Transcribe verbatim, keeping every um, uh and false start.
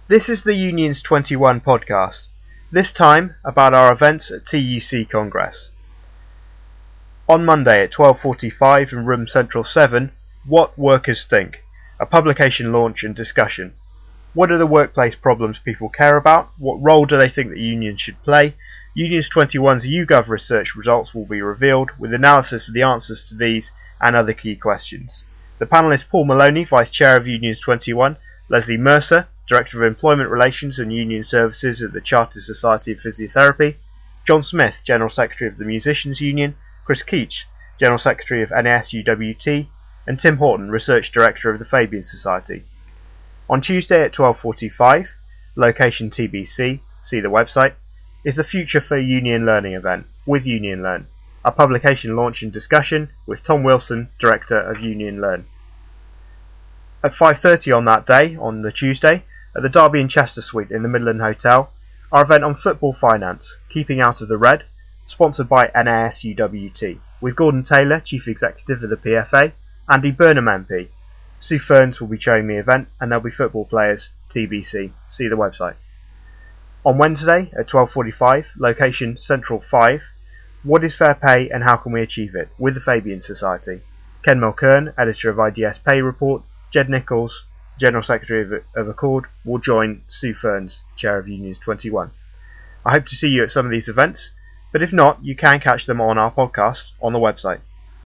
This is the Unions twenty-one podcast, this time about our events at T U C Congress. On Monday at twelve forty-five in room Central seven, What Workers Think, a publication launch and discussion. What are the workplace problems people care about? What role do they think that unions should play? Unions twenty-one's YouGov research results will be revealed, with analysis of the answers to these and other key questions. The panel is Paul Maloney, Vice Chair of Unions twenty-one, Leslie Mercer, Director of Employment Relations and Union Services at the Chartered Society of Physiotherapy, John Smith, General Secretary of the Musicians Union, Chris Keach, General Secretary of N A S U W T, and Tim Horton, Research Director of the Fabian Society. On Tuesday at twelve forty-five, location T B C, see the website, is the Future for Union Learning event with Union Learn, a publication launch and discussion with Tom Wilson, Director of Union Learn. At five thirty on that day, on the Tuesday, at the Derby and Chester Suite in the Midland Hotel, our event on football finance, Keeping Out of the Red, sponsored by N A S U W T, with Gordon Taylor, Chief Executive of the P F A, Andy Burnham M P. Sue Ferns will be chairing the event, and there'll be football players, T B C, see the website. On Wednesday at twelve forty-five, location Central five, What is Fair Pay and How Can We Achieve It, with the Fabian Society. Ken Mulkern, Editor of I D S Pay Report, Jed Nichols, General Secretary of, of Accord, will join Sue Ferns, Chair of Unions twenty-one. I hope to see you at some of these events, but if not, you can catch them on our podcast on the website.